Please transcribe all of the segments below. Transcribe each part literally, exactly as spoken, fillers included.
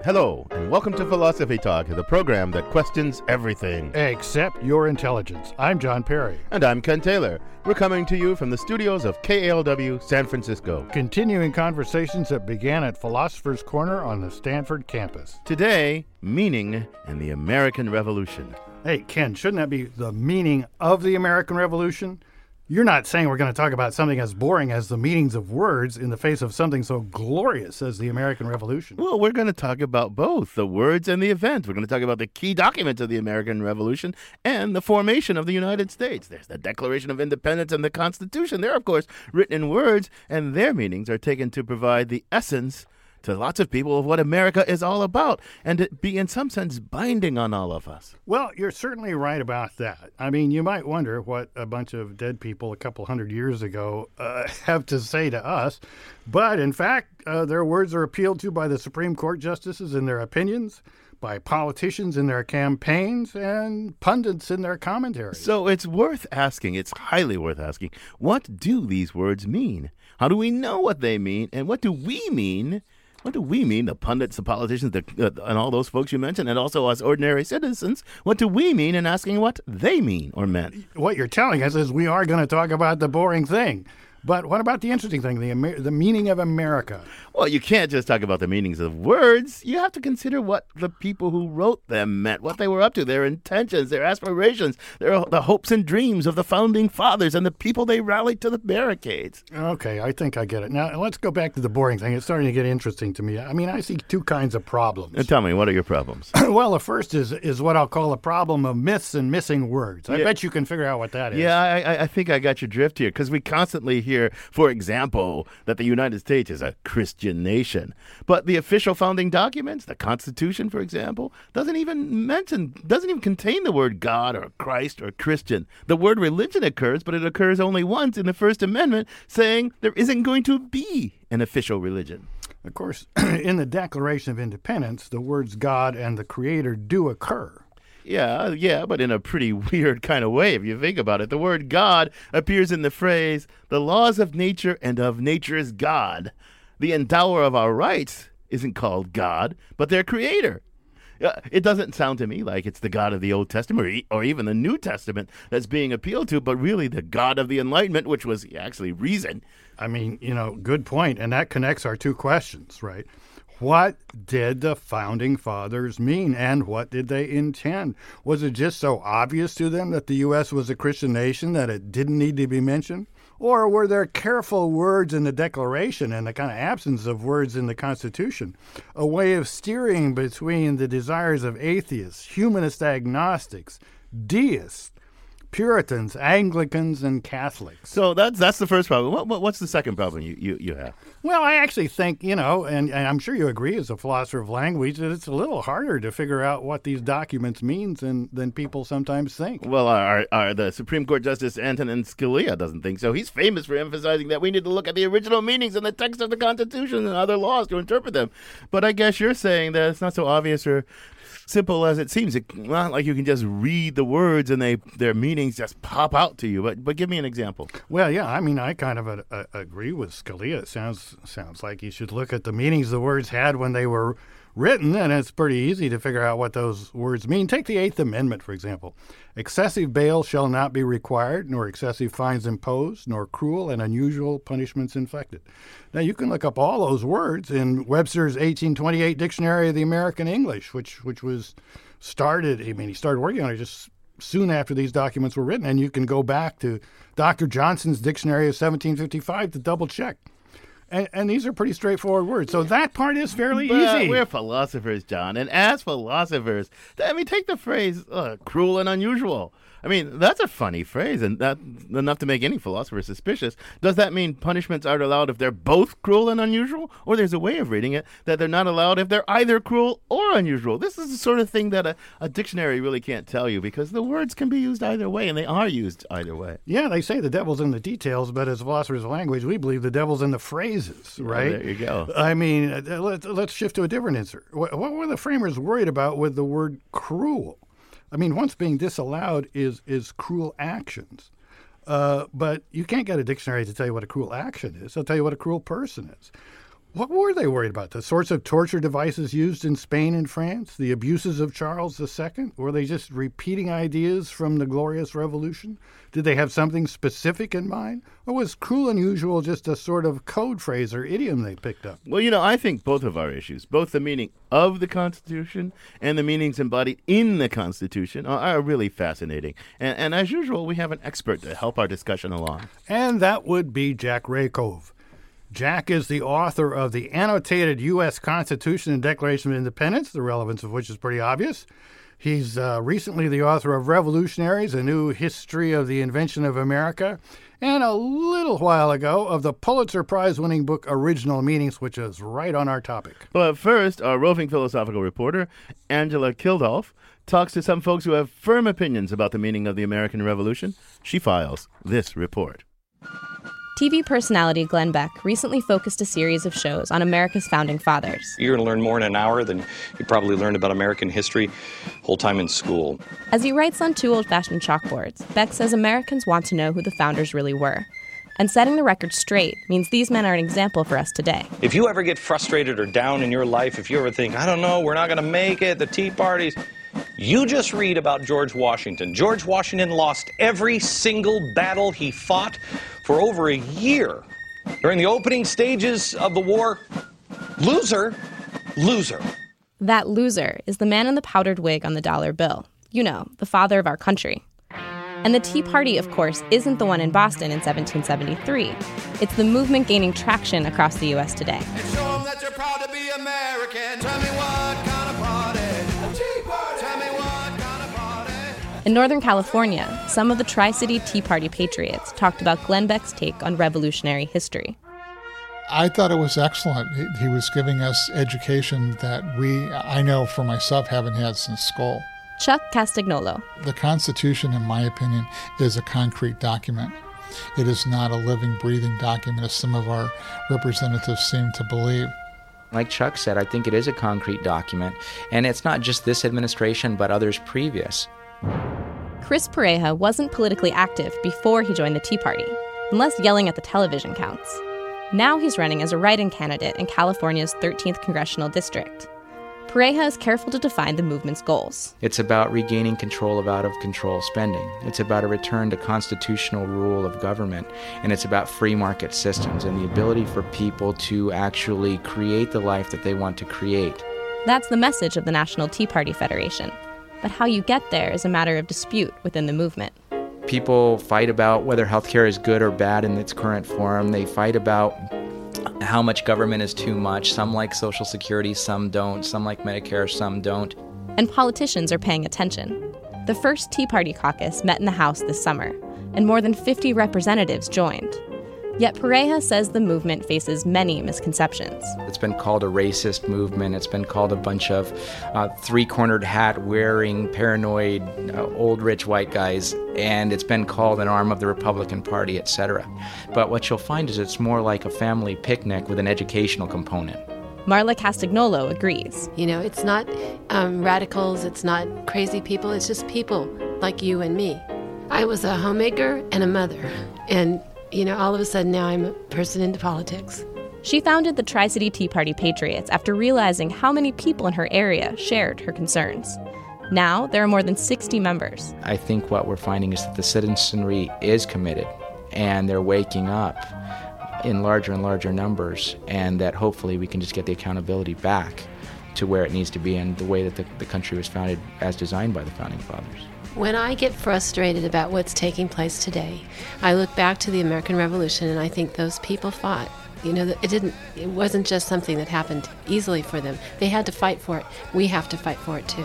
Hello, and welcome to Philosophy Talk, the program that questions everything. Except your intelligence. I'm John Perry. And I'm Ken Taylor. We're coming to you from the studios of K A L W San Francisco. Continuing conversations that began at Philosopher's Corner on the Stanford campus. Today, meaning and the American Revolution. Hey, Ken, shouldn't that be the meaning of the American Revolution? You're not saying we're going to talk about something as boring as the meanings of words in the face of something so glorious as the American Revolution. Well, we're going to talk about both the words and the event. We're going to talk about the key documents of the American Revolution and the formation of the United States. There's the Declaration of Independence and the Constitution. They're, of course, written in words, and their meanings are taken to provide the essence to lots of people of what America is all about, and to be in some sense binding on all of us. Well, you're certainly right about that. I mean, you might wonder what a bunch of dead people a couple hundred years ago uh, have to say to us, but in fact, uh, their words are appealed to by the Supreme Court justices in their opinions, by politicians in their campaigns, and pundits in their commentaries. So it's worth asking, it's highly worth asking, what do these words mean? How do we know what they mean, and what do we mean? What do we mean, the pundits, the politicians, the, uh, and all those folks you mentioned, and also us ordinary citizens? What do we mean in asking what they mean or meant? What you're telling us is we are going to talk about the boring thing. But what about the interesting thing, the Amer- the meaning of America? Well, you can't just talk about the meanings of words. You have to consider what the people who wrote them meant, what they were up to, their intentions, their aspirations, their the hopes and dreams of the founding fathers and the people they rallied to the barricades. Okay, I think I get it. Now, let's go back to the boring thing. It's starting to get interesting to me. I mean, I see two kinds of problems. And tell me, what are your problems? Well, the first is is what I'll call a problem of myths and missing words. I Yeah. bet you can figure out what that is. Yeah, I, I- I think I got your drift here, because we constantly hear, for example, that the United States is a Christian nation. But the official founding documents, the Constitution, for example, doesn't even mention, doesn't even contain the word God or Christ or Christian. The word religion occurs, but it occurs only once in the First Amendment, saying there isn't going to be an official religion. Of course, in the Declaration of Independence, the words God and the Creator do occur. Yeah, yeah, but in a pretty weird kind of way, if you think about it. The word God appears in the phrase, the laws of nature and of nature's God. The endower of our rights isn't called God, but their creator. Uh, it doesn't sound to me like it's the God of the Old Testament or, e- or even the New Testament that's being appealed to, but really the God of the Enlightenment, which was actually reason. I mean, you know, good point. And that connects our two questions, right? What did the founding fathers mean, and what did they intend? Was it just so obvious to them that the U S was a Christian nation that it didn't need to be mentioned? Or were there careful words in the Declaration and the kind of absence of words in the Constitution a way of steering between the desires of atheists, humanist agnostics, deists, Puritans, Anglicans, and Catholics? So that's that's the first problem. What, what, what's the second problem you, you, you have? Well, I actually think, you know, and, and I'm sure you agree as a philosopher of language, that it's a little harder to figure out what these documents mean than, than people sometimes think. Well, our, our, the Supreme Court Justice Antonin Scalia doesn't think so. He's famous for emphasizing that we need to look at the original meanings in the text of the Constitution and other laws to interpret them. But I guess you're saying that it's not so obvious or simple as it seems. It's not like you can just read the words and they their meanings just pop out to you. But but give me an example. Well, yeah, I mean, I kind of uh, uh, agree with Scalia. It sounds sounds like you should look at the meanings the words had when they were written, and it's pretty easy to figure out what those words mean. Take the Eighth Amendment, for example. Excessive bail shall not be required, nor excessive fines imposed, nor cruel and unusual punishments inflicted. Now, you can look up all those words in Webster's eighteen twenty-eight Dictionary of the American English, which which was started, I mean, he started working on it just soon after these documents were written, and you can go back to Doctor Johnson's Dictionary of seventeen fifty-five to double check. And, and these are pretty straightforward words. So that part is fairly But easy. we're philosophers, John. And as philosophers, I mean, take the phrase uh, cruel and unusual. I mean, that's a funny phrase, and that's enough to make any philosopher suspicious. Does that mean punishments aren't allowed if they're both cruel and unusual? Or there's a way of reading it that they're not allowed if they're either cruel or unusual? This is the sort of thing that a, a dictionary really can't tell you, because the words can be used either way, and they are used either way. Yeah, they say the devil's in the details, but as philosophers of language, we believe the devil's in the phrases, right? Well, there you go. I mean, uh, let's, let's shift to a different answer. What, what were the framers worried about with the word cruel? I mean, what's being disallowed is is cruel actions. Uh, but you can't get a dictionary to tell you what a cruel action is. It'll tell you what a cruel person is. What were they worried about? The sorts of torture devices used in Spain and France? The abuses of Charles the Second? Were they just repeating ideas from the Glorious Revolution? Did they have something specific in mind? Or was cruel and unusual just a sort of code phrase or idiom they picked up? Well, you know, I think both of our issues, both the meaning of the Constitution and the meanings embodied in the Constitution, are, are really fascinating. And, and as usual, we have an expert to help our discussion along. And that would be Jack Rakove. Jack is the author of the Annotated U S Constitution and Declaration of Independence, the relevance of which is pretty obvious. He's uh, recently the author of Revolutionaries, A New History of the Invention of America, and a little while ago of the Pulitzer Prize-winning book Original Meanings, which is right on our topic. But first, our roving philosophical reporter, Angela Kildolf, talks to some folks who have firm opinions about the meaning of the American Revolution. She files this report. T V personality Glenn Beck recently focused a series of shows on America's founding fathers. You're going to learn more in an hour than you probably learned about American history whole time in school. As he writes on two old-fashioned chalkboards, Beck says Americans want to know who the founders really were. And setting the record straight means these men are an example for us today. If you ever get frustrated or down in your life, if you ever think, I don't know, we're not going to make it, the Tea Parties, you just read about George Washington. George Washington lost every single battle he fought for over a year. During the opening stages of the war, loser, loser. That loser is the man in the powdered wig on the dollar bill. You know, the father of our country. And the Tea Party, of course, isn't the one in Boston in seventeen seventy-three. It's the movement gaining traction across the U S today. And show them that you're proud to be American. Tell me what kind of party. A Tea Party. Tell me what kind of party. In Northern California, some of the Tri-City Tea Party patriots talked about Glenn Beck's take on revolutionary history. I thought it was excellent. He, he was giving us education that we, I know for myself, haven't had since school. Chuck Castagnolo. The Constitution, in my opinion, is a concrete document. It is not a living, breathing document, as some of our representatives seem to believe. Like Chuck said, I think it is a concrete document, and it's not just this administration, but others previous. Chris Pareja wasn't politically active before he joined the Tea Party, unless yelling at the television counts. Now he's running as a write-in candidate in California's thirteenth Congressional District. Pareja is careful to define the movement's goals. It's about regaining control of out-of-control spending. It's about a return to constitutional rule of government. And it's about free market systems and the ability for people to actually create the life that they want to create. That's the message of the National Tea Party Federation. But how you get there is a matter of dispute within the movement. People fight about whether healthcare is good or bad in its current form. They fight about how much government is too much. Some like Social Security, some don't. Some like Medicare, some don't. And politicians are paying attention. The first Tea Party caucus met in the House this summer, and more than fifty representatives joined. Yet Pareja says the movement faces many misconceptions. It's been called a racist movement. It's been called a bunch of uh, three-cornered hat-wearing, paranoid, uh, old rich white guys, and it's been called an arm of the Republican Party, et cetera. But what you'll find is it's more like a family picnic with an educational component. Marla Castagnolo agrees. You know, it's not um, radicals, it's not crazy people, it's just people like you and me. I was a homemaker and a mother, and you know, all of a sudden now I'm a person into politics. She founded the Tri-City Tea Party Patriots after realizing how many people in her area shared her concerns. Now, there are more than sixty members. I think what we're finding is that the citizenry is committed, and they're waking up in larger and larger numbers, and that hopefully we can just get the accountability back to where it needs to be and the way that the, the country was founded as designed by the Founding Fathers. When I get frustrated about what's taking place today, I look back to the American Revolution and I think those people fought. You know, it didn't. It wasn't just something that happened easily for them. They had to fight for it. We have to fight for it too.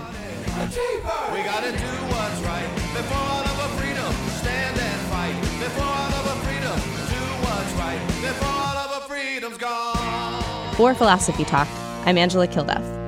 We gotta do what's right before all of our freedom. Stand and fight before all of our freedom. Do what's right before all of our freedom's gone. For Philosophy Talk, I'm Angela Kilduff.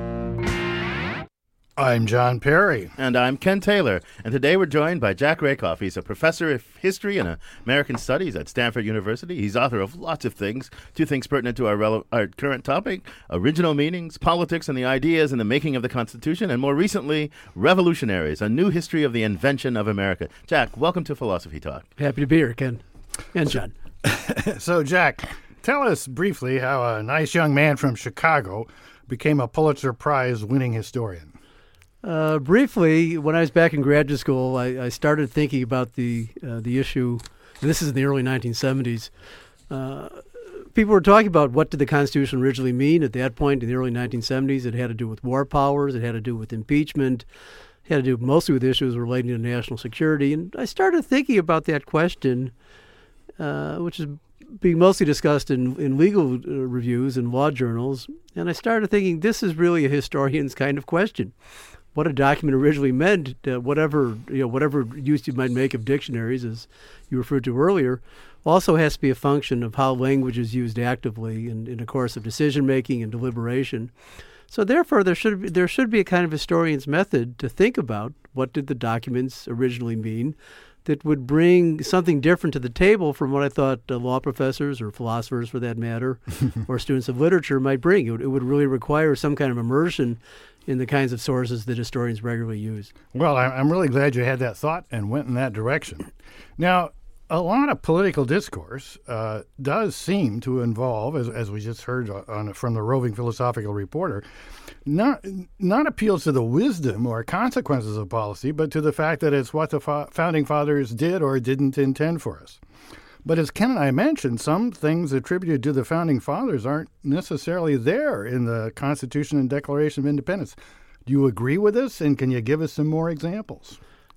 I'm John Perry. And I'm Ken Taylor. And today we're joined by Jack Rakove. He's a professor of history and American studies at Stanford University. He's author of lots of things, two things pertinent to our, rele- our current topic, original meanings, politics and the ideas in the making of the Constitution, and more recently, Revolutionaries, a new history of the invention of America. Jack, welcome to Philosophy Talk. Happy to be here, Ken and John. So, Jack, tell us briefly how a nice young man from Chicago became a Pulitzer Prize winning historian. Uh, briefly, when I was back in graduate school, I, I started thinking about the uh, the issue. And this is in the early nineteen seventies. Uh, people were talking about what did the Constitution originally mean at that point in the early nineteen seventies. It had to do with war powers. It had to do with impeachment. It had to do mostly with issues relating to national security. And I started thinking about that question, uh, which is being mostly discussed in, in legal uh, reviews and law journals. And I started thinking this is really a historian's kind of question. What a document originally meant, uh, whatever you know, whatever use you might make of dictionaries, as you referred to earlier, also has to be a function of how language is used actively in, in the course of decision making and deliberation. So therefore, there should be, there should be a kind of historian's method to think about what did the documents originally mean that would bring something different to the table from what I thought uh, law professors or philosophers, for that matter, or students of literature might bring. It would, it would really require some kind of immersion in the kinds of sources that historians regularly use. Well, I'm really glad you had that thought and went in that direction. Now, a lot of political discourse uh, does seem to involve, as, as we just heard on, from the roving philosophical reporter, not not appeals to the wisdom or consequences of policy, but to the fact that it's what the fo- founding fathers did or didn't intend for us. But as Ken and I mentioned, some things attributed to the founding fathers aren't necessarily there in the Constitution and Declaration of Independence. Do you agree with this, and can you give us some more examples?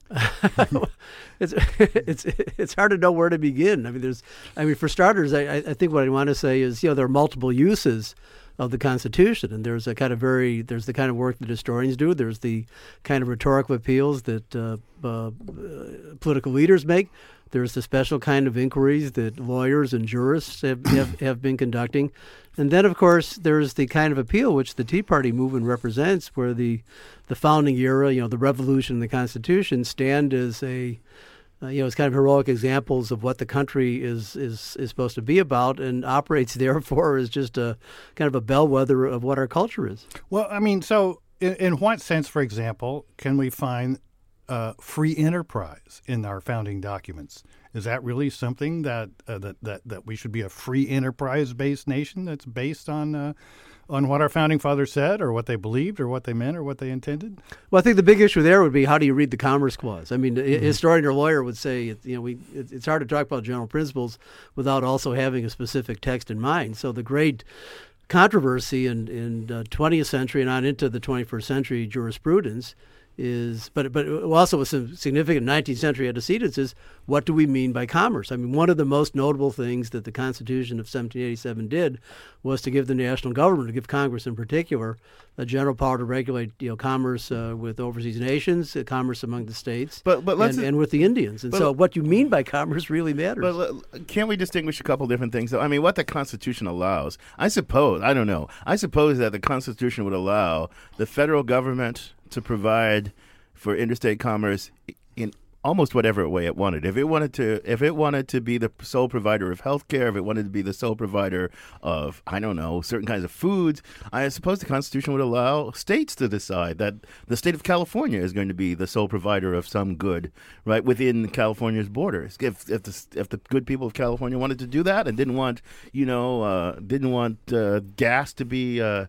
it's it's it's hard to know where to begin. I mean, there's, I mean, for starters, I, I think what I want to say is, you know, there are multiple uses of the Constitution, and there's a kind of very there's the kind of work that historians do. There's the kind of rhetorical appeals that uh, uh, political leaders make. There's the special kind of inquiries that lawyers and jurists have, have, have been conducting. And then, of course, there's the kind of appeal which the Tea Party movement represents, where the, the founding era, you know, the revolution and the Constitution stand as a, uh, you know, as kind of heroic examples of what the country is, is, is supposed to be about, and operates, therefore, as just a kind of a bellwether of what our culture is. Well, I mean, so in, in what sense, for example, can we find Uh, free enterprise in our founding documents? Is that really something that uh, that, that that we should be a free enterprise-based nation that's based on uh, on what our founding fathers said, or what they believed, or what they meant, or what they intended? Well, I think the big issue there would be, how do you read the Commerce Clause? I mean, mm-hmm. a historian or lawyer would say, you know, we it, it's hard to talk about general principles without also having a specific text in mind. So the great controversy in in uh, twentieth century and on into the twenty-first century jurisprudence is, but but also with some significant nineteenth century antecedents, is what do we mean by commerce? I mean, one of the most notable things that the Constitution of seventeen eighty-seven did was to give the national government, to give Congress in particular, a general power to regulate, you know, commerce uh, with overseas nations, uh, commerce among the states, but, but let's, and, and with the Indians. And but, so what you mean by commerce really matters. But can't we distinguish a couple different things, though? I mean, what the Constitution allows, I suppose, I don't know, I suppose that the Constitution would allow the federal government to provide for interstate commerce in almost whatever way it wanted. If it wanted to, if it wanted to be the sole provider of health care, if it wanted to be the sole provider of, I don't know, certain kinds of foods, I suppose the Constitution would allow states to decide that the state of California is going to be the sole provider of some good, right, within California's borders. If if the if the good people of California wanted to do that and didn't want, you know, uh, didn't want uh, gas to be Uh,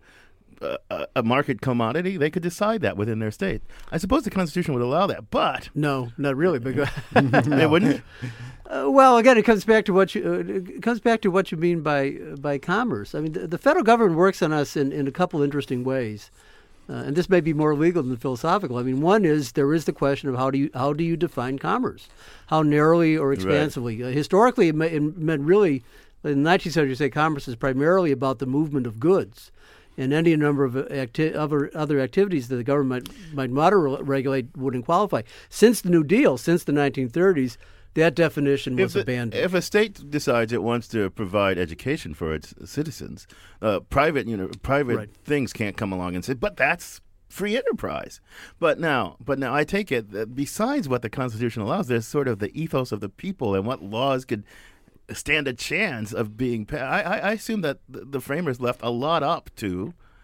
A, a market commodity, they could decide that within their state. I suppose the Constitution would allow that, but no, not really. Because they wouldn't. Uh, well, again, it comes back to what you uh, it comes back to what you mean by uh, by commerce. I mean, the, the federal government works on us in, in a couple interesting ways, uh, and this may be more legal than philosophical. I mean, one is there is the question of how do you how do you define commerce, how narrowly or expansively. Right. Uh, historically, it, may, it meant really in the nineteenth century, say commerce is primarily about the movement of goods. And any number of acti- other other activities that the government might, might moderate regulate wouldn't qualify. Since the New Deal, since the nineteen thirties, that definition was if the, abandoned. If a state decides it wants to provide education for its citizens, uh, private you know private right. things can't come along and say, but that's free enterprise. But now, but now I take it that besides what the Constitution allows, there's sort of the ethos of the people and what laws could stand a chance of being passed. I, I assume that the framers left a lot up to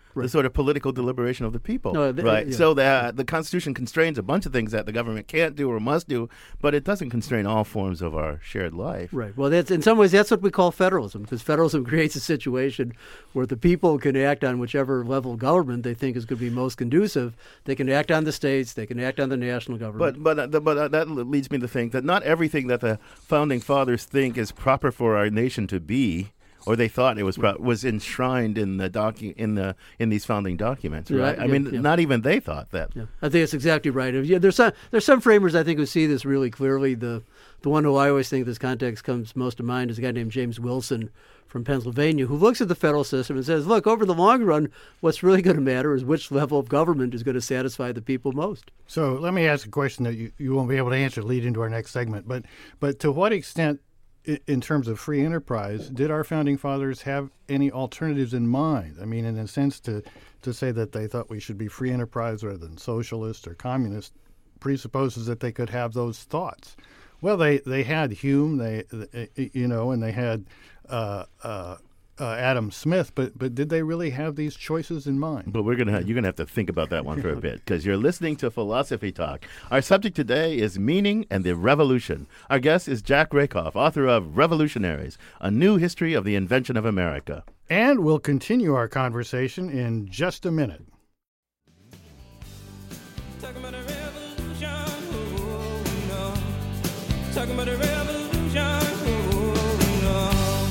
the Right. sort of political deliberation of the people. No, th- right. yeah. So the, the Constitution constrains a bunch of things that the government can't do or must do, but it doesn't constrain all forms of our shared life. Right. Well, that's in some ways that's what we call federalism, because federalism creates a situation where the people can act on whichever level of government they think is going to be most conducive. They can act on the states. They can act on the national government. But but uh, the, but uh, that leads me to think that not everything that the founding fathers think is proper for our nation to be, or they thought it was pro- was enshrined in the docu- in the in these founding documents, right? Yeah, I yeah, mean, yeah. not even they thought that. Yeah, I think that's exactly right. Yeah, there's some there's some framers I think who see this really clearly. The the one who I always think this context comes most to mind is a guy named James Wilson from Pennsylvania, who looks at the federal system and says, look, over the long run, what's really going to matter is which level of government is going to satisfy the people most. So let me ask a question that you, you won't be able to answer, lead into our next segment. But but to what extent, i- in terms of free enterprise, did our founding fathers have any alternatives in mind? I mean, in a sense, to, to say that they thought we should be free enterprise rather than socialist or communist presupposes that they could have those thoughts. Well, they, they had Hume, they, they you know, and they had uh, uh, uh, Adam Smith, but but did they really have these choices in mind? But we're gonna ha- you're gonna have to think about that one for a bit, because you're listening to Philosophy Talk. Our subject today is meaning and the revolution. Our guest is Jack Rakoff, author of Revolutionaries: A New History of the Invention of America. And we'll continue our conversation in just a minute. Talking about a revolution, oh no. Talking about a revolution, oh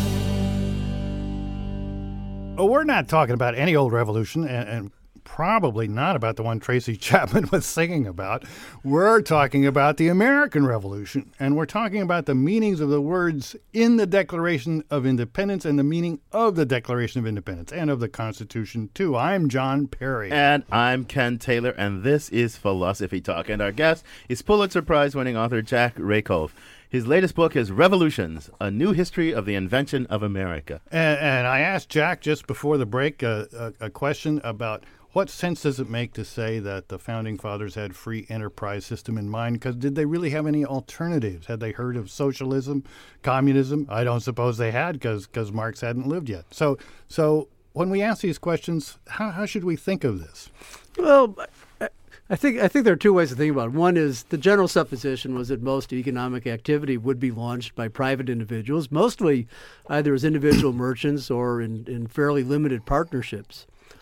no. Oh, we're not talking about any old revolution, and, and probably not about the one Tracy Chapman was singing about. We're talking about the American Revolution, and we're talking about the meanings of the words in the Declaration of Independence and the meaning of the Declaration of Independence and of the Constitution, too. I'm John Perry. And I'm Ken Taylor, and this is Philosophy Talk. And our guest is Pulitzer Prize-winning author Jack Rakoff. His latest book is Revolutions: A New History of the Invention of America. And, and I asked Jack just before the break uh, a, a question about what sense does it make to say that the Founding Fathers had free enterprise system in mind? Because did they really have any alternatives? Had they heard of socialism, communism? I don't suppose they had, because Marx hadn't lived yet. So so when we ask these questions, how, how should we think of this? Well, I- I think I think there are two ways to think about it. One is the general supposition was that most economic activity would be launched by private individuals, mostly either as individual merchants or in, in fairly limited partnerships.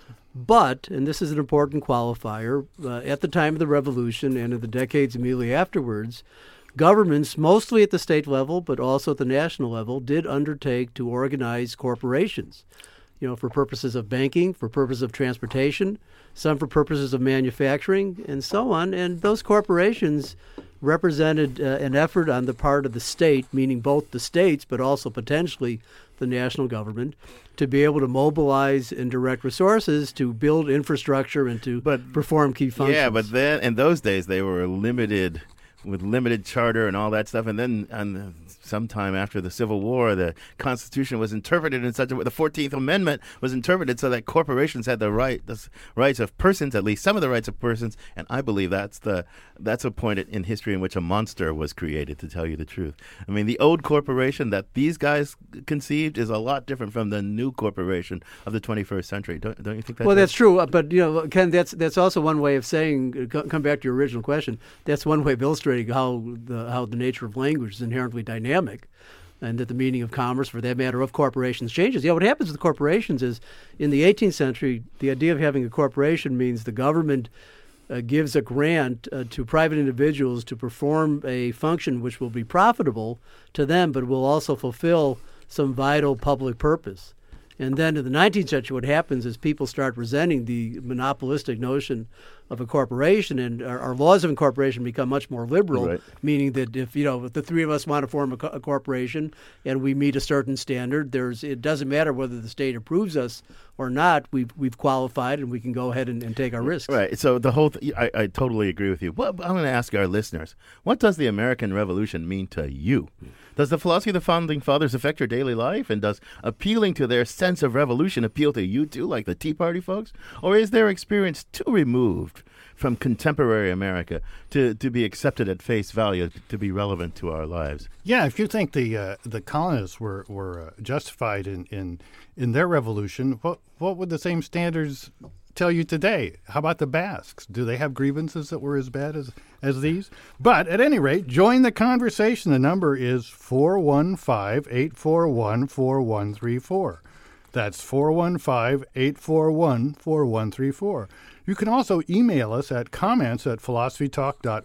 But, and this is an important qualifier, uh, at the time of the Revolution and in the decades immediately afterwards, governments, mostly at the state level but also at the national level, did undertake to organize corporations, you know, for purposes of banking, for purposes of transportation, some for purposes of manufacturing, and so on. And those corporations represented uh, an effort on the part of the state, meaning both the states but also potentially the national government, to be able to mobilize and direct resources to build infrastructure and to But- perform key functions. Yeah, but then in those days they were limited with limited charter and all that stuff. And then and sometime after the Civil War, the Constitution was interpreted in such a way, the fourteenth Amendment was interpreted so that corporations had the right, the s- rights of persons, at least some of the rights of persons. And I believe that's the that's a point in history in which a monster was created, to tell you the truth. I mean, the old corporation that these guys conceived is a lot different from the new corporation of the twenty-first century. Don't, don't you think that's Well, right? that's true, uh, but you know, Ken, that's that's also one way of saying. uh, co- Come back to your original question. That's one way of illustrating how the how the nature of language is inherently dynamic, and that the meaning of commerce, for that matter, of corporations changes. Yeah, what happens with corporations is, in the eighteenth century, the idea of having a corporation means the government uh, gives a grant uh, to private individuals to perform a function which will be profitable to them, but will also fulfill some vital public purpose. And then in the nineteenth century, what happens is people start resenting the monopolistic notion of a corporation, and our, our laws of incorporation become much more liberal, Right. meaning that if, you know, if the three of us want to form a, co- a corporation and we meet a certain standard, there's it doesn't matter whether the state approves us or not, we've, we've qualified and we can go ahead and, and take our risks. Right. So the whole th- I, I totally agree with you. Well, I'm going to ask our listeners, what does the American Revolution mean to you? Does the philosophy of the Founding Fathers affect your daily life? And does appealing to their sense of revolution appeal to you too, like the Tea Party folks? Or is their experience too removed from contemporary America to, to be accepted at face value, to be relevant to our lives. Yeah, if you think the uh, the colonists were were uh, justified in, in in their revolution, what what would the same standards tell you today? How about the Basques? Do they have grievances that were as bad as, as these? But at any rate, join the conversation. The number is four one five, eight four one, four one three four. That's four one five, eight four one, four one three four. You can also email us at comments at philosophy talk dot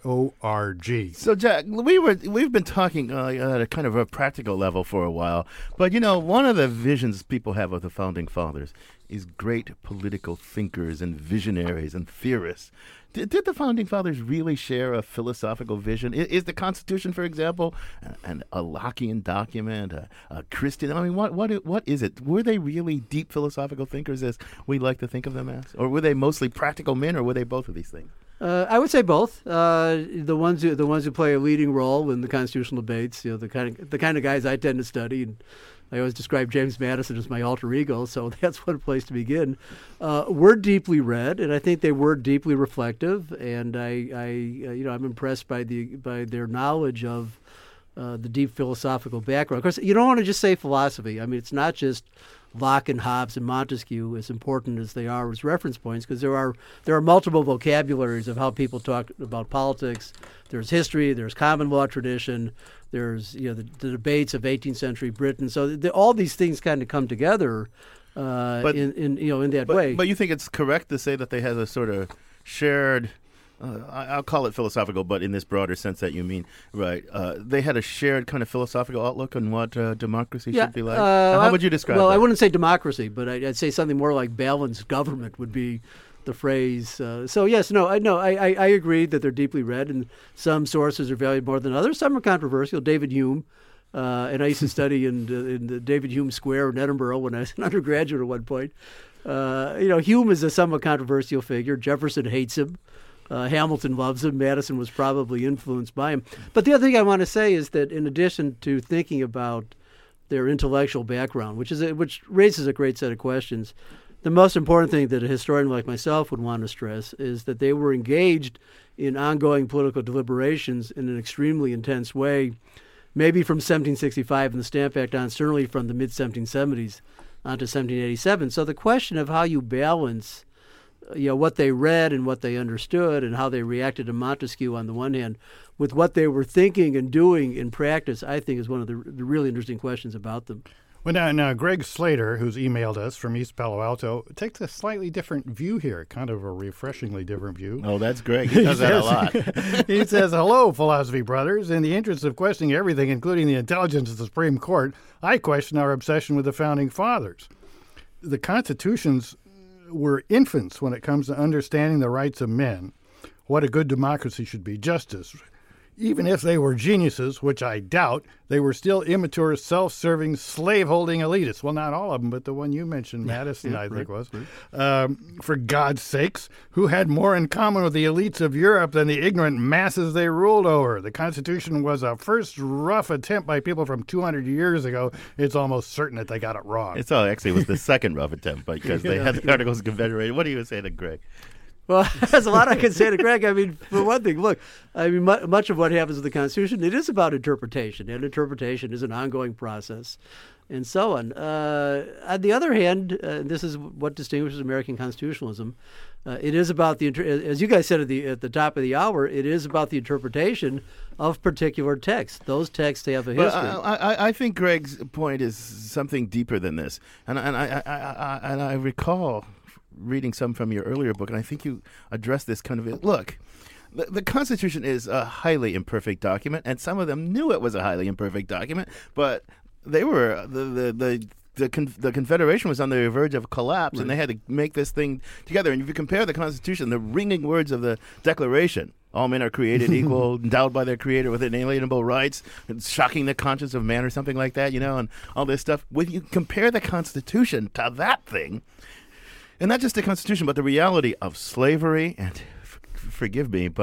org. So, Jack, we were we've been talking uh, at a kind of a practical level for a while, but you know, one of the visions people have of the founding fathers is great political thinkers and visionaries and theorists. Did, did the founding fathers really share a philosophical vision? Is, is the Constitution, for example, an, a Lockean document, a, a Christian? I mean, what what what is it? Were they really deep philosophical thinkers, as we like to think of them as, or were they mostly practical men, or were they both of these things? Uh, I would say both. Uh, the ones who the ones who play a leading role in the constitutional debates, you know, the kind of the kind of guys I tend to study, and I always describe James Madison as my alter ego, so that's one place to begin. Uh, were deeply read, and I think they were deeply reflective, and I, I uh, you know, I'm impressed by the by their knowledge of uh, the deep philosophical background. Of course, you don't want to just say philosophy. I mean, it's not just Locke and Hobbes and Montesquieu, as important as they are as reference points, because there are there are multiple vocabularies of how people talk about politics. There's history, there's common law tradition, there's you know the, the debates of eighteenth century Britain. So the, all these things kind of come together uh, but, in, in you know in that but, way. But you think it's correct to say that they had a sort of shared, Uh, I- I'll call it philosophical, but in this broader sense that you mean, right? Uh, they had a shared kind of philosophical outlook on what uh, democracy yeah, should be like. uh, How would you describe Well, that? I wouldn't say democracy, but I, I'd say something more like balanced government would be the phrase. Uh, so yes, no, I no, I, I, I agree that they're deeply read, and some sources are valued more than others. Some are controversial. David Hume. Uh, and I used to study in, uh, in the David Hume Square in Edinburgh when I was an undergraduate at one point. Uh, you know, Hume is a somewhat controversial figure. Jefferson hates him. Uh, Hamilton loves him. Madison was probably influenced by him. But the other thing I want to say is that in addition to thinking about their intellectual background, which is a, which raises a great set of questions, the most important thing that a historian like myself would want to stress is that they were engaged in ongoing political deliberations in an extremely intense way, maybe from seventeen sixty-five and the Stamp Act on, certainly from the mid seventeen seventies on to seventeen eighty-seven. So the question of how you balance you know, what they read and what they understood and how they reacted to Montesquieu on the one hand with what they were thinking and doing in practice, I think is one of the, the really interesting questions about them. Well, now, now, Greg Slater, who's emailed us from East Palo Alto, takes a slightly different view here, kind of a refreshingly different view. Oh, that's great. He does that a lot. He says, hello, philosophy brothers. In the interest of questioning everything, including the intelligence of the Supreme Court, I question our obsession with the Founding Fathers. The constitutions were infants when it comes to understanding the rights of men, what a good democracy should be, justice. Even if they were geniuses, which I doubt, they were still immature, self-serving, slave-holding elitists. Well, not all of them, but the one you mentioned, Madison, yeah, I right, think was. right. Um, for God's sakes, who had more in common with the elites of Europe than the ignorant masses they ruled over? The Constitution was a first rough attempt by people from two hundred years ago. It's almost certain that they got it wrong. It's all actually was the second rough attempt because they had the Articles of Confederation. What do you say to Greg? Well, there's a lot I can say to Greg. I mean, for one thing, look, I mean, mu- much of what happens with the Constitution, it is about interpretation, and interpretation is an ongoing process, and so on. Uh, on the other hand, uh, this is what distinguishes American constitutionalism. Uh, it is about the, inter- as you guys said at the at the top of the hour, it is about the interpretation of particular texts. Those texts have a history. Well, I, I, I think Greg's point is something deeper than this, and and I, I, I, I and I recall reading some from your earlier book, and I think you addressed this kind of, look, the, the Constitution is a highly imperfect document, and some of them knew it was a highly imperfect document, but they were, the the the, the, con- the Confederation was on the verge of collapse, right, and they had to make this thing together. And if you compare the Constitution, the ringing words of the Declaration, all men are created equal, endowed by their Creator with inalienable rights, and shocking the conscience of man or something like that, you know, and all this stuff. When you compare the Constitution to that thing, and not just the Constitution, but the reality of slavery, and f- forgive me, but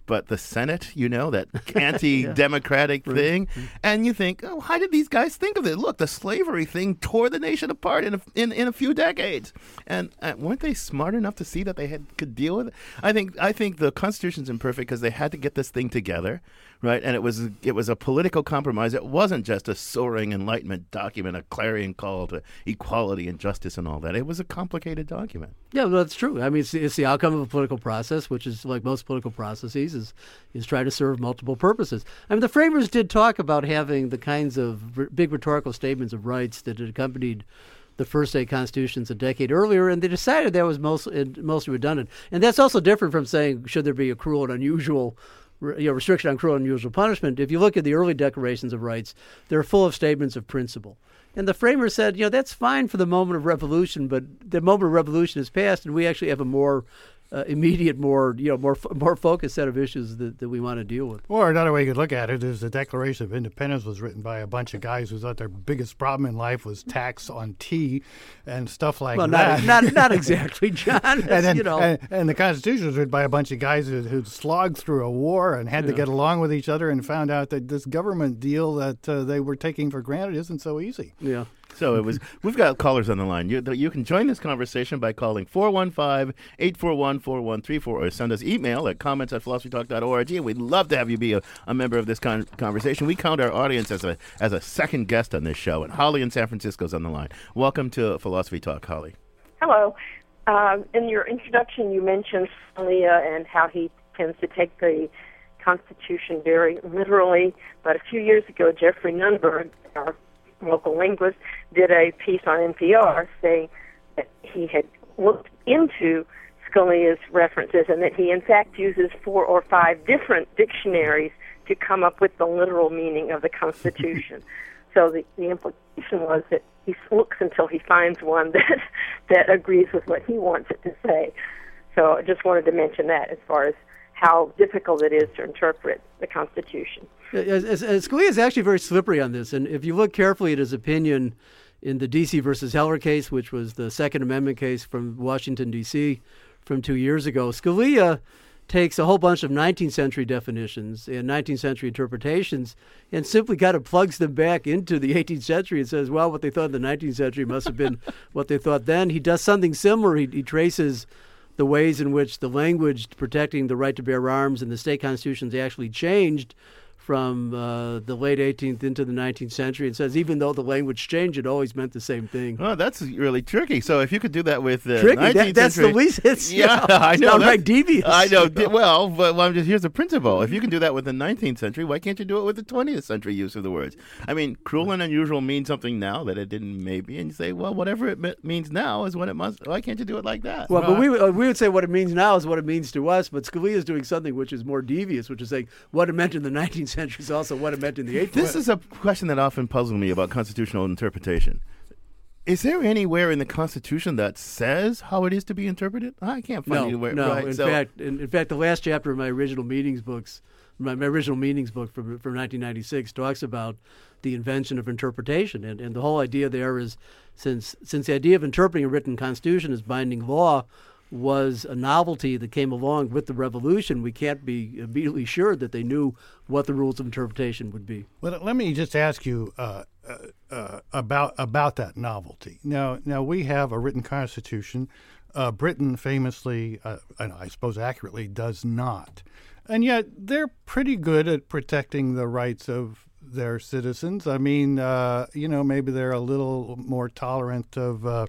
but the Senate, you know, that anti-democratic Yeah. thing. And you think, oh, how did these guys think of it? Look, the slavery thing tore the nation apart in a, in, in a few decades. And uh, weren't they smart enough to see that they had could deal with it? I think I think the Constitution's imperfect because they had to get this thing together, right? And it was it was a political compromise. It wasn't just a soaring Enlightenment document, a clarion call to equality and justice and all that. It was a complicated document. Yeah, well, that's true. I mean, it's, it's the outcome of a political process, which is like most political processes, is is trying to serve multiple purposes. I mean, the framers did talk about having the kinds of r- big rhetorical statements of rights that had accompanied the first state constitutions a decade earlier, and they decided that was most, mostly redundant. And that's also different from saying, should there be a cruel and unusual you know, restriction on cruel and unusual punishment? If you look at the early declarations of rights, they're full of statements of principle. And the framers said, you know, that's fine for the moment of revolution, but the moment of revolution is past, and we actually have a more uh, immediate, more you know, more f- more focused set of issues that, that we want to deal with. Or another way you could look at it is the Declaration of Independence was written by a bunch of guys who thought their biggest problem in life was tax on tea and stuff like well, that. Not, not not exactly, John. and, then, you know. and, and the Constitution was written by a bunch of guys who who'd slogged through a war and had Yeah. to get along with each other and found out that this government deal that uh, they were taking for granted isn't so easy. Yeah. So it was. We've got callers on the line. You, you can join this conversation by calling four one five, eight four one, four one three four or send us email at comments at philosophy talk dot org. And we'd love to have you be a, a member of this con- conversation. We count our audience as a as a second guest on this show. And Holly in San Francisco is on the line. Welcome to Philosophy Talk, Holly. Hello. Uh, in your introduction, you mentioned Scalia and how he tends to take the Constitution very literally. But a few years ago, Jeffrey Nunberg, our local linguist, did a piece on N P R saying that he had looked into Scalia's references and that he, in fact, uses four or five different dictionaries to come up with the literal meaning of the Constitution. So the, the implication was that he looks until he finds one that that agrees with what he wants it to say. So I just wanted to mention that as far as how difficult it is to interpret the Constitution. As, as, as Scalia is actually very slippery on this, and if you look carefully at his opinion in the D C versus Heller case, which was the Second Amendment case from Washington, D C from two years ago, Scalia takes a whole bunch of nineteenth century definitions and nineteenth century interpretations and simply kind of plugs them back into the eighteenth century and says, well, what they thought in the nineteenth century must have been what they thought then. He does something similar. He, he traces the ways in which the language protecting the right to bear arms in the state constitutions actually changed from uh, the late eighteenth into the nineteenth century, and says even though the language changed, it always meant the same thing. Oh, that's really tricky. So if you could do that with the tricky, nineteenth that, that's century, the least. It's, yeah, you know, I know. downright devious. I know. You know? Well, but well, I'm just here's the principle. If you can do that with the nineteenth century, why can't you do it with the twentieth century use of the words? I mean, cruel and unusual means something now that it didn't maybe, and you say, well, whatever it me- means now is what it must. Why can't you do it like that? Well, but we would- uh, we would say what it means now is what it means to us, but Scalia is doing something which is more devious, which is saying what it meant in the nineteenth century is also what it meant in the eighteenth. This is a question that often puzzles me about constitutional interpretation. Is there anywhere in the Constitution that says how it is to be interpreted? I can't find no, anywhere. No, right? in so, fact, in, in fact, the last chapter of my original meetings books, my, my original meetings book from from nineteen ninety-six, talks about the invention of interpretation, and and the whole idea there is since since the idea of interpreting a written Constitution as binding law was a novelty that came along with the revolution, we can't be immediately sure that they knew what the rules of interpretation would be. Well, let me just ask you uh, uh, uh, about about that novelty. Now, now we have a written constitution. Uh, Britain famously, uh, and I suppose accurately, does not. And yet they're pretty good at protecting the rights of their citizens. I mean, uh, you know, maybe they're a little more tolerant of uh,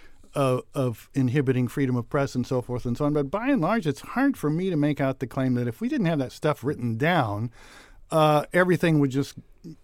Of, of inhibiting freedom of press and so forth and so on. But by and large, it's hard for me to make out the claim that if we didn't have that stuff written down, uh, everything would just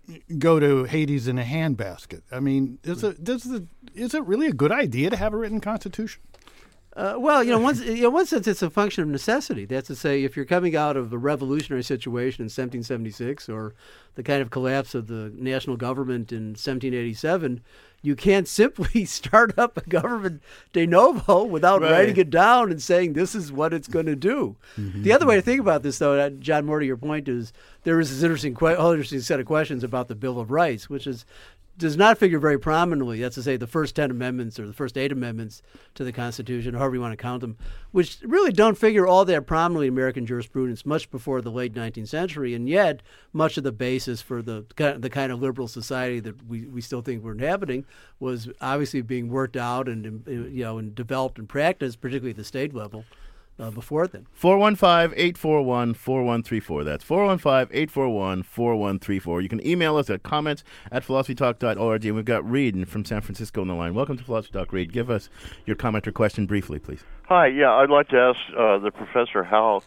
go to Hades in a handbasket. I mean, is it, does the, is it really a good idea to have a written constitution? Uh, well, you know, one, you know, one sense it's a function of necessity. That's to say, if you're coming out of a revolutionary situation in seventeen seventy-six or the kind of collapse of the national government in seventeen eighty-seven, you can't simply start up a government de novo without Right. writing it down and saying this is what it's going to do. Mm-hmm. The other way to think about this, though, uh, John, more to your point, is there is this interesting, que- whole interesting set of questions about the Bill of Rights, which is does not figure very prominently. That's to say, the first ten amendments or the first eight amendments to the Constitution, however you want to count them, which really don't figure all that prominently in American jurisprudence much before the late nineteenth century, and yet much of the basis for the the kind of liberal society that we, we still think we're inhabiting was obviously being worked out and you know and developed and practiced, particularly at the state level. Uh, before then. four one five, eight four one, four one three four. That's four one five, eight four one, four one three four. You can email us at comments at philosophy talk dot org. And we've got Reed from San Francisco on the line. Welcome to Philosophy Talk, Reed. Give us your comment or question briefly, please. Hi, yeah, I'd like to ask uh, the professor how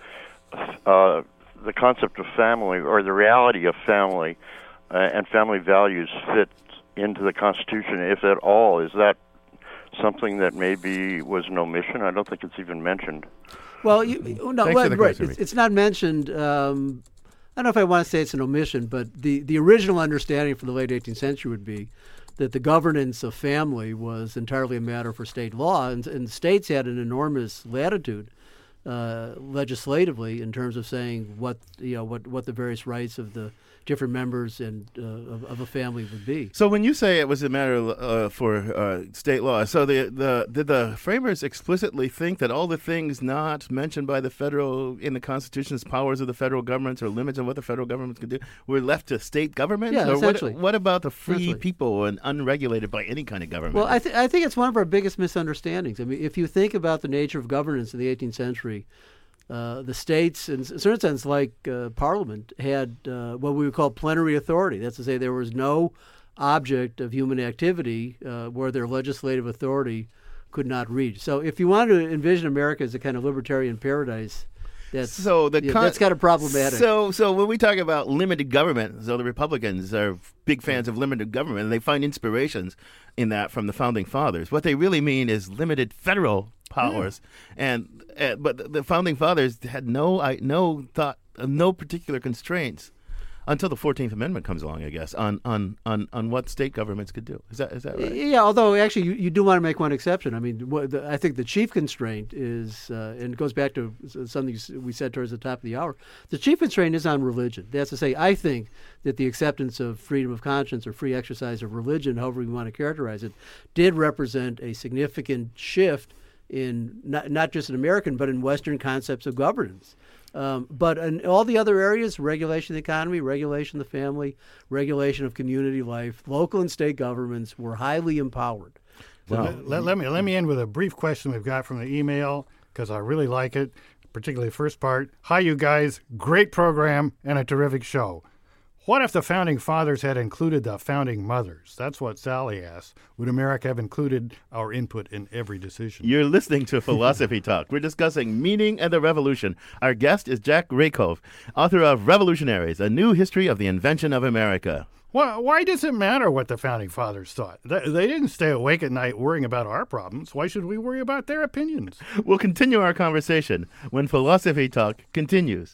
uh, the concept of family or the reality of family uh, and family values fit into the Constitution, if at all. Is that something that maybe was an omission? I don't think it's even mentioned. Well, you, no, well, right. It's, it's not mentioned. Um, I don't know if I want to say it's an omission, but the, the original understanding from the late eighteenth century would be that the governance of family was entirely a matter for state law, and, and states had an enormous latitude uh, legislatively in terms of saying what you know what, what the various rights of the different members and uh, of, of a family would be. So when you say it was a matter uh, for uh, state law, so the, the did the framers explicitly think that all the things not mentioned by the federal in the Constitution as powers of the federal governments or limits on what the federal governments could do were left to state governments? Yeah, or essentially. What, what about the free people and unregulated by any kind of government? Well, I, th- I think it's one of our biggest misunderstandings. I mean, if you think about the nature of governance in the eighteenth century, Uh, the states, in a certain sense, like uh, Parliament, had uh, what we would call plenary authority. That's to say, there was no object of human activity uh, where their legislative authority could not reach. So, if you want to envision America as a kind of libertarian paradise, that's so the yeah, con- that's kind of problematic. So, so when we talk about limited government, so the Republicans are big fans of limited government, and they find inspirations in that from the founding fathers. What they really mean is limited federal powers, yeah. and uh, but the, the founding fathers had no I, no thought, uh, no particular constraints until the fourteenth Amendment comes along, I guess, on, on, on, on what state governments could do. Is that is that right? Yeah, although actually you, you do want to make one exception. I mean, what the, I think the chief constraint is, uh, and it goes back to something we said towards the top of the hour, the chief constraint is on religion. That's to say, I think that the acceptance of freedom of conscience or free exercise of religion, however we want to characterize it, did represent a significant shift in not, not just in American, but in Western concepts of governance. Um, but in all the other areas, regulation of the economy, regulation of the family, regulation of community life, local and state governments were highly empowered. So let, let, let me let me end with a brief question we've got from the email, because I really like it, particularly the first part. Hi, you guys. Great program and a terrific show. What if the Founding Fathers had included the Founding Mothers? That's what Sally asked. Would America have included our input in every decision? You're listening to Philosophy Talk. We're discussing meaning and the revolution. Our guest is Jack Rakove, author of Revolutionaries, A New History of the Invention of America. Why, why does it matter what the Founding Fathers thought? They, they didn't stay awake at night worrying about our problems. Why should we worry about their opinions? We'll continue our conversation when Philosophy Talk continues.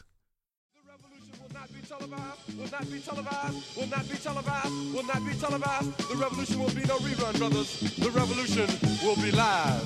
Will not be televised, will not be televised, will not be televised. The revolution will be no rerun, brothers. The revolution will be live.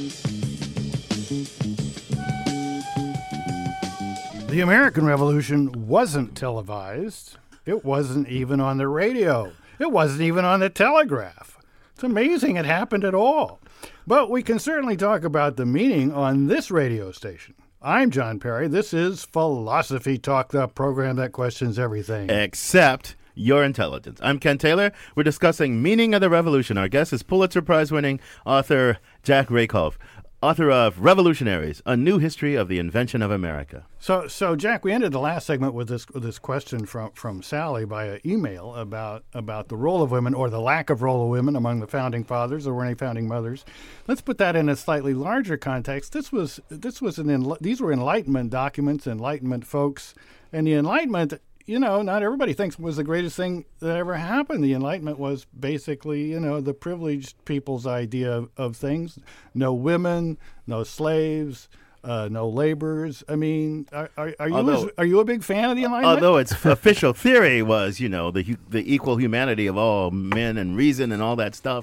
The American Revolution wasn't televised. It wasn't even on the radio. It wasn't even on the telegraph. It's amazing it happened at all. But we can certainly talk about the meaning on this radio station. I'm John Perry. This is Philosophy Talk, the program that questions everything except your intelligence. I'm Ken Taylor. We're discussing meaning of the revolution. Our guest is Pulitzer Prize-winning author Jack Rakove, author of Revolutionaries, A New History of the Invention of America. So, so Jack, we ended the last segment with this with this question from, from Sally via email about about the role of women or the lack of role of women among the founding fathers. There weren't any founding mothers. Let's put that in a slightly larger context. This was this was an enli- these were Enlightenment documents, Enlightenment folks, and the Enlightenment. You know, not everybody thinks was the greatest thing that ever happened. The Enlightenment was basically, you know, the privileged people's idea of, of things. No women, no slaves, uh, no laborers. I mean, are, are, are you although, as, are you a big fan of the Enlightenment? Although its official theory was, you know, the the equal humanity of all men and reason and all that stuff.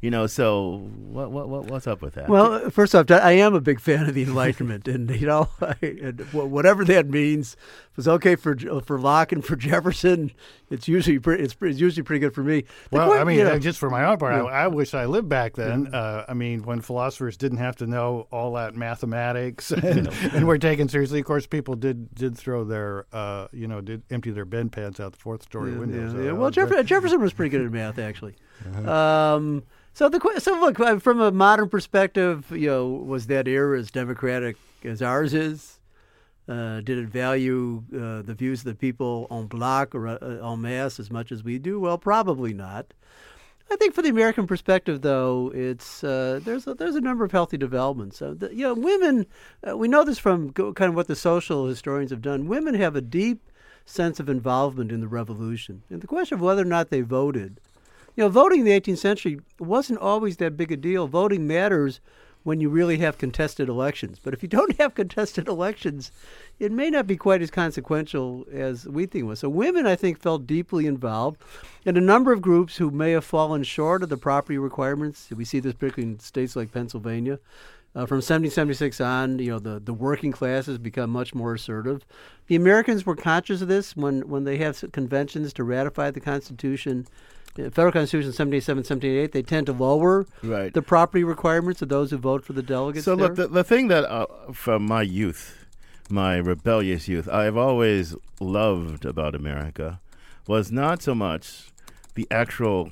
You know, so what what, what what's up with that? Well, first off, I am a big fan of the Enlightenment, and you know, I, and whatever that means, if it's okay for for Locke and for Jefferson, it's usually pretty, it's, it's usually pretty good for me. The well, point, I mean, you know, just for my own part, yeah. I, I wish I lived back then. Uh, I mean, when philosophers didn't have to know all that mathematics, and, and were taken seriously. Of course, people did did throw their, uh, you know, did empty their bed pans out the fourth story yeah, windows. Yeah, uh, yeah. Well, Jeff- Jefferson was pretty good at math, actually. Uh-huh. Um, So the que- so look, from a modern perspective, you know, was that era as democratic as ours is? Uh, did it value uh, the views of the people en bloc or uh, en masse as much as we do? Well, probably not. I think for the American perspective, though, it's uh, there's a, there's a number of healthy developments. So the, you know, women, uh, we know this from go, kind of what the social historians have done. Women have a deep sense of involvement in the revolution, and the question of whether or not they voted. You know, voting in the eighteenth century wasn't always that big a deal. Voting matters when you really have contested elections. But if you don't have contested elections, it may not be quite as consequential as we think it was. So women, I think, felt deeply involved. And a number of groups who may have fallen short of the property requirements, we see this particularly in states like Pennsylvania. Uh, from seventeen seventy-six on, you know, the, the working classes become much more assertive. The Americans were conscious of this when, when they have conventions to ratify the Constitution. The Federal Constitution, seventeen eighty-seven, seventeen eighty-eight, they tend to lower right. the property requirements of those who vote for the delegates. So there. look, the, the thing that uh, from my youth, my rebellious youth, I've always loved about America was not so much the actual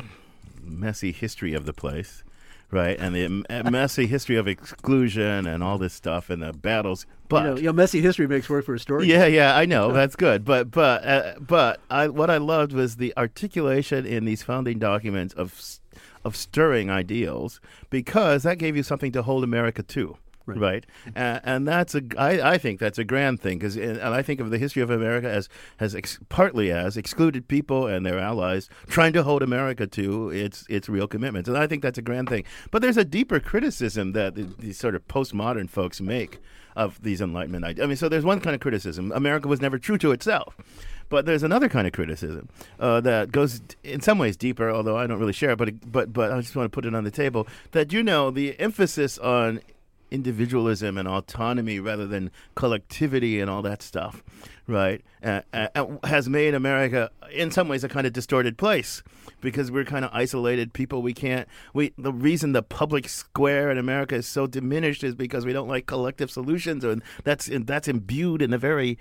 messy history of the place, right, and the m- messy history of exclusion and all this stuff and the battles. But you know, you know, messy history makes work for a story. Yeah, yeah, I know that's good. But but uh, but I what I loved was the articulation in these founding documents of of stirring ideals, because that gave you something to hold America to. Right, right? And, and that's a I, I think that's a grand thing, because and I think of the history of America as has ex, partly as excluded people and their allies trying to hold America to its its real commitments, and I think that's a grand thing. But there's a deeper criticism that the, these sort of postmodern folks make of these Enlightenment ideas. I mean, so there's one kind of criticism: America was never true to itself. But there's another kind of criticism uh, that goes in some ways deeper, although I don't really share it. But but but I just want to put it on the table that, you know, the emphasis on individualism and autonomy rather than collectivity and all that stuff, right, uh, uh, has made America in some ways a kind of distorted place, because we're kind of isolated people. We can't, we, the reason the public square in America is so diminished is because we don't like collective solutions, and that's, that's imbued in the very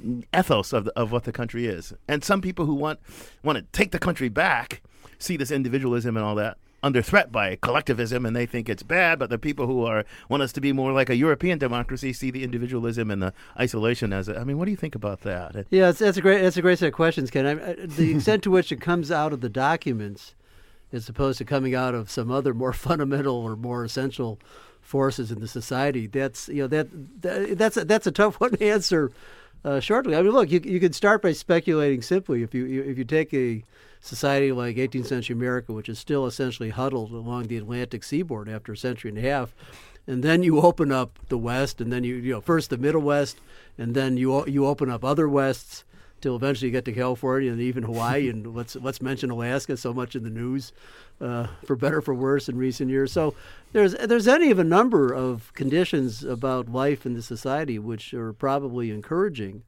ethos of the, of what the country is. And some people who want, want to take the country back see this individualism and all that under threat by collectivism, and they think it's bad. But the people who are want us to be more like a European democracy see the individualism and the isolation as a, I mean, what do you think about that? Yeah, it's, that's a great that's a great set of questions, Ken. I, I, the extent to which it comes out of the documents, as opposed to coming out of some other more fundamental or more essential forces in the society, that's you know that, that that's a, that's a tough one to answer uh, shortly. I mean, look, you you could start by speculating simply. If you, you if you take a society like eighteenth century America, which is still essentially huddled along the Atlantic seaboard after a century and a half, and then you open up the West, and then you you know first the Middle West, and then you you open up other Wests till eventually you get to California and even Hawaii, and let's let's mention Alaska, so much in the news, uh, for better or for worse in recent years. So there's there's any of a number of conditions about life in the society which are probably encouraging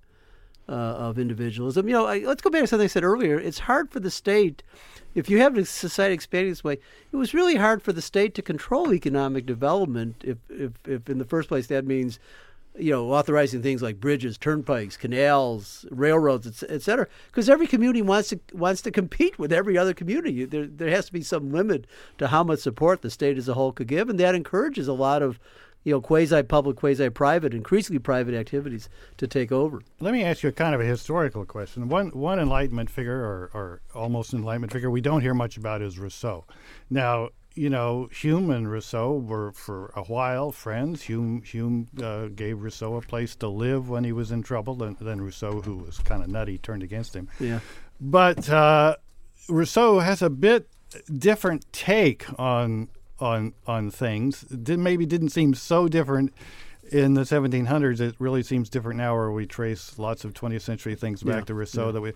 Uh, of individualism. You know, I, let's go back to something I said earlier. It's hard for the state, if you have a society expanding this way, it was really hard for the state to control economic development if, if, if in the first place that means, you know, authorizing things like bridges, turnpikes, canals, railroads, et, et cetera. Because every community wants to wants to compete with every other community. There, there has to be some limit to how much support the state as a whole could give, and that encourages a lot of, you know, quasi-public, quasi-private, increasingly private activities to take over. Let me ask you a kind of a historical question. One one Enlightenment figure, or, or almost Enlightenment figure, we don't hear much about is Rousseau. Now, you know, Hume and Rousseau were for a while friends. Hume Hume uh, gave Rousseau a place to live when he was in trouble, and then Rousseau, who was kind of nutty, turned against him. Yeah. But uh, Rousseau has a bit different take on on on things. Did, maybe didn't seem so different in the seventeen hundreds. It really seems different now, where we trace lots of twentieth century things back yeah, to Rousseau. yeah. That we,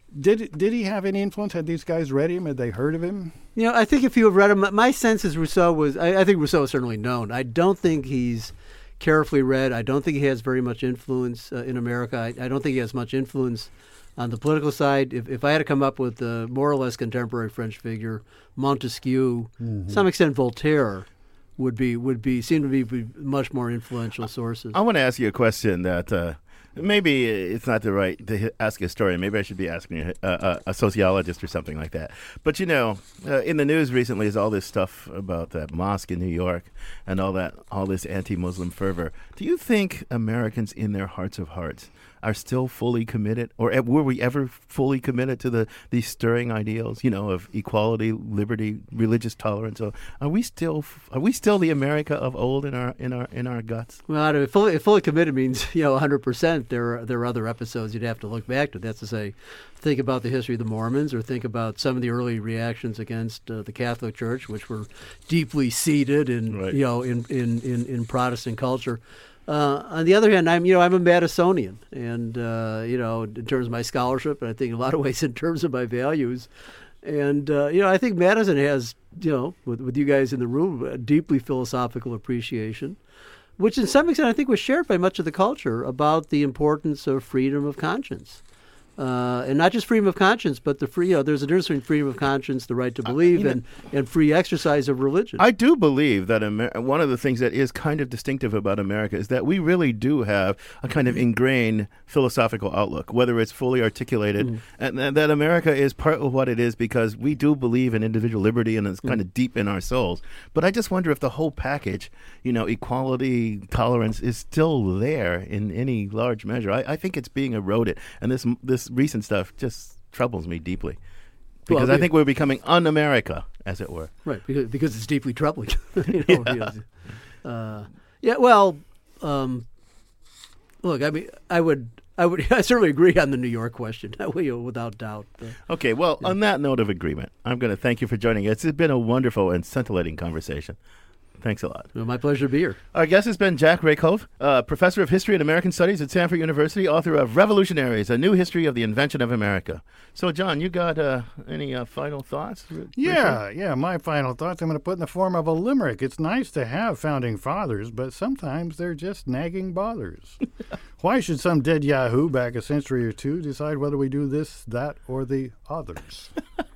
Did did he have any influence? Had these guys read him? Had they heard of him? You know, I think if you have read him, my sense is Rousseau was, I, I think Rousseau is certainly known. I don't think he's carefully read. I don't think he has very much influence uh, in America. I, I don't think he has much influence on the political side. If, if I had to come up with a more or less contemporary French figure, Montesquieu, mm-hmm. to some extent Voltaire, would be would be seem to be, be much more influential sources. I want to ask you a question that uh, maybe it's not the right to ask a historian. Maybe I should be asking a, a, a sociologist or something like that. But you know, uh, in the news recently is all this stuff about that mosque in New York and all that, all this anti-Muslim fervor. Do you think Americans, in their hearts of hearts, are still fully committed, or were we ever fully committed to the these stirring ideals, you know, of equality, liberty, religious tolerance? So are we still are we still the America of old in our in our in our guts? Well, I don't, fully fully committed means, you know, one hundred percent. There are, there are other episodes you'd have to look back to. That's to say, think about the history of the Mormons, or think about some of the early reactions against uh, the Catholic Church, which were deeply seated in right. you know in, in, in, in Protestant culture. Uh, on the other hand, I'm you know I'm a Madisonian, and uh, you know in terms of my scholarship, and I think in a lot of ways in terms of my values, and uh, you know I think Madison has you know with, with you guys in the room a deeply philosophical appreciation, which in some extent I think was shared by much of the culture about the importance of freedom of conscience. Uh, and not just freedom of conscience, but the free. You know, there's a difference between freedom of conscience, the right to believe, uh, you know, and, and free exercise of religion. I do believe that Amer- one of the things that is kind of distinctive about America is that we really do have a kind of ingrained philosophical outlook, whether it's fully articulated, mm. and, and that America is part of what it is because we do believe in individual liberty, and it's mm. kind of deep in our souls. But I just wonder if the whole package, you know, equality, tolerance, is still there in any large measure. I, I think it's being eroded, and this this. recent stuff just troubles me deeply because well, I think we're becoming un-America, as it were. Right, because, because it's deeply troubling. you know, yeah. Uh, yeah. Well, um, look, I mean, I would, I would, I certainly agree on the New York question, without doubt. Uh, okay. Well, yeah. on that note of agreement, I'm going to thank you for joining us. It's been a wonderful and scintillating conversation. Thanks a lot. Well, my pleasure to be here. Our guest has been Jack Rakove, uh, professor of history and American studies at Stanford University, author of Revolutionaries, A New History of the Invention of America. So, John, you got uh, any uh, final thoughts? Yeah, yeah, my final thoughts I'm going to put in the form of a limerick. It's nice to have founding fathers, but sometimes they're just nagging bothers. Why should some dead yahoo back a century or two decide whether we do this, that, or the others?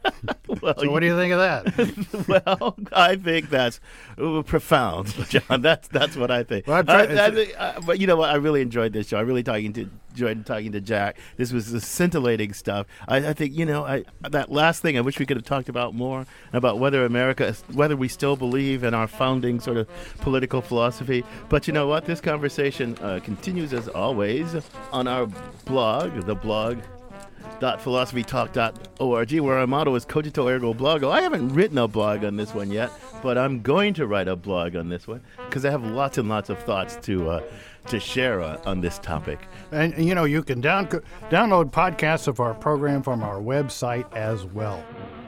Well, so what do you think of that? Well, I think that's uh, profound, John. That's that's what I think. Well, I, I think uh, but you know what? I really enjoyed this show. I really talking to enjoyed talking to Jack. This was the scintillating stuff. I, I think you know I that last thing. I wish we could have talked about more about whether America, whether we still believe in our founding sort of political philosophy. But you know what? This conversation uh, continues as always on our blog, the blog. dot philosophy talk dot org, where our motto is Cogito Ergo Blogo. I haven't written a blog on this one yet, but I'm going to write a blog on this one because I have lots and lots of thoughts to uh, to share uh, on this topic. And, you know, you can down- download podcasts of our program from our website as well.